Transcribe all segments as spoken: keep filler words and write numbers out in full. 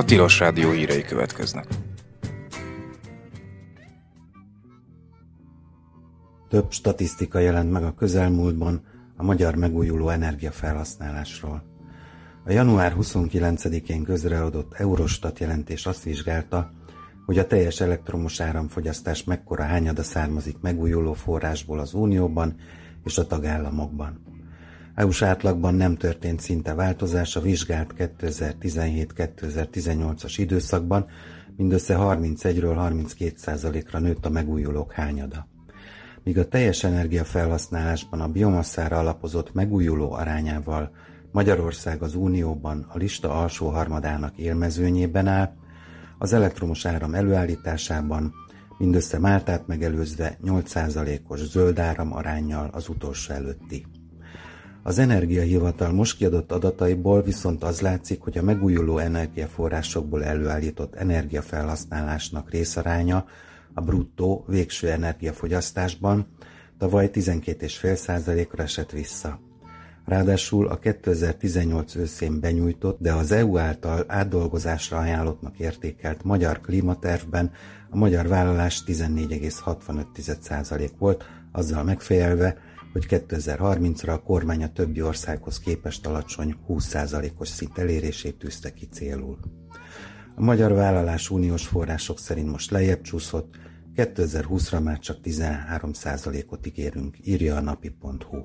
Tilos Rádió hírei következnek. Több statisztika jelent meg a közelmúltban a magyar megújuló energiafelhasználásról. A január huszonkilencedikén közreadott Eurostat jelentés azt vizsgálta, hogy a teljes elektromos áramfogyasztás mekkora hányada származik megújuló forrásból az Unióban és a tagállamokban. é u-s átlagban nem történt szinte változás a vizsgált kétezer-tizenhét-kétezer-tizennyolcas időszakban, mindössze harmincegyről harminckét százalékra nőtt a megújulók hányada. Míg a teljes energiafelhasználásban a biomasszára alapozott megújuló arányával Magyarország az Unióban a lista alsó harmadának élmezőnyében áll, az elektromos áram előállításában mindössze Máltát megelőzve nyolc százalékos zöld áram aránnyal az utolsó előtti. Az Energiahivatal most kiadott adataiból viszont az látszik, hogy a megújuló energiaforrásokból előállított energiafelhasználásnak részaránya a bruttó végső energiafogyasztásban tavaly tizenkét egész öt százalékra esett vissza. Ráadásul a kétezer-tizennyolc őszén benyújtott, de az é u által átdolgozásra ajánlottnak értékelt magyar klímatervben a magyar vállalás tizennégy egész hatvanöt százalék volt, azzal megfejelve, hogy kétezer-harmincra a kormány a többi országhoz képest alacsony húsz százalékos szint elérését tűzte ki célul. A magyar vállalás uniós források szerint most lejjebb csúszott, kétezer-húszra már csak tizenhárom százalékot ígérünk, írja a napi pont hu.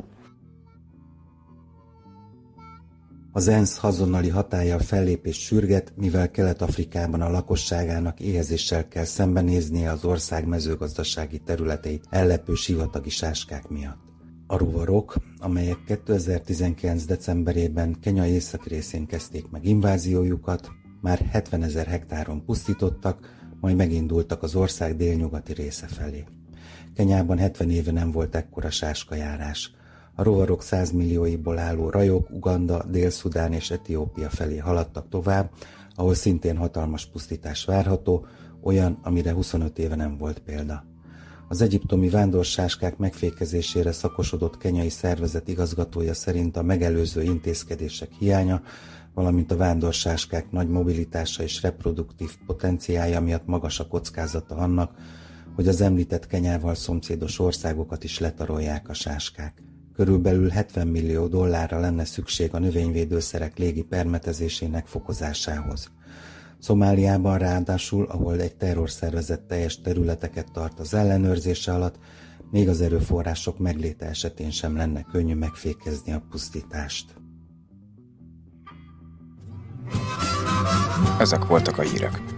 Az ENSZ azonnali hatállyal fellépést sürget, mivel Kelet-Afrikában a lakosságának éhezéssel kell szembenéznie az ország mezőgazdasági területeit ellepő sivatagi sáskák miatt. A rovarok, amelyek kétezer-tizenkilenc decemberében Kenya északi részén kezdték meg inváziójukat, már hetvenezer hektáron pusztítottak, majd megindultak az ország délnyugati része felé. Kenyában hetven éve nem volt ekkora sáskajárás. A rovarok százmillióiból álló rajok Uganda, Dél-Szudán és Etiópia felé haladtak tovább, ahol szintén hatalmas pusztítás várható, olyan, amire huszonöt éve nem volt példa. Az egyiptomi vándorsáskák megfékezésére szakosodott kenyai szervezet igazgatója szerint a megelőző intézkedések hiánya, valamint a vándorsáskák nagy mobilitása és reproduktív potenciálja miatt magas a kockázata annak, hogy az említett Kenyával szomszédos országokat is letarolják a sáskák. Körülbelül hetven millió dollárra lenne szükség a növényvédőszerek légi permetezésének fokozásához. Szomáliában ráadásul, ahol egy terrorszervezet teljes területeket tart az ellenőrzése alatt, még az erőforrások megléte esetén sem lenne könnyű megfékezni a pusztítást. Ezek voltak a hírek.